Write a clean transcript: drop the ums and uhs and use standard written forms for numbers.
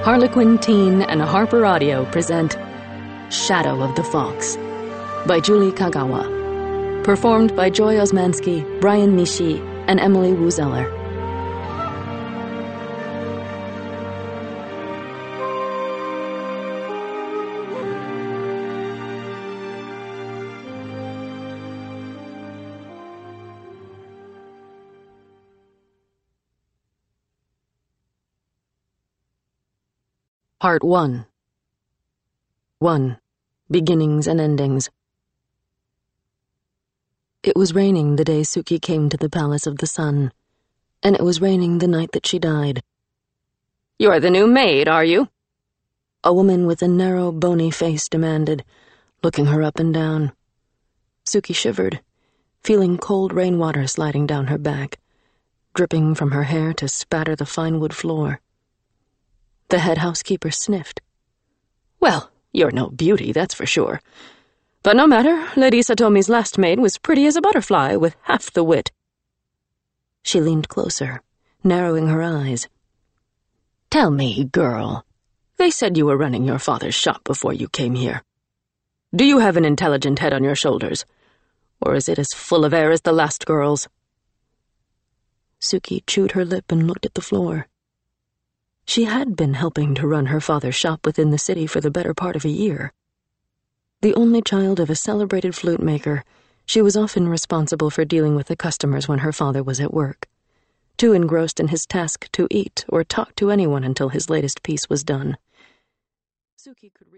Harlequin Teen and Harper Audio present Shadow of the Fox by Julie Kagawa. Performed by Joy Osmansky, Brian Nishi, and Emily Wuzeller. Part 1. 1. Beginnings and Endings. It was raining the day Suki came to the Palace of the Sun, and it was raining the night that she died. "You're the new maid, are you?" A woman with a narrow, bony face demanded, looking her up and down. Suki shivered, feeling cold rainwater sliding down her back, dripping from her hair to spatter the fine wood floor. The head housekeeper sniffed. "Well, you're no beauty, that's for sure. But no matter, Lady Satomi's last maid was pretty as a butterfly, with half the wit." She leaned closer, narrowing her eyes. "Tell me, girl, they said you were running your father's shop before you came here. Do you have an intelligent head on your shoulders, or is it as full of air as the last girl's?" Suki chewed her lip and looked at the floor. She had been helping to run her father's shop within the city for the better part of a year. The only child of a celebrated flute maker, she was often responsible for dealing with the customers when her father was at work, too engrossed in his task to eat or talk to anyone until his latest piece was done. Suki could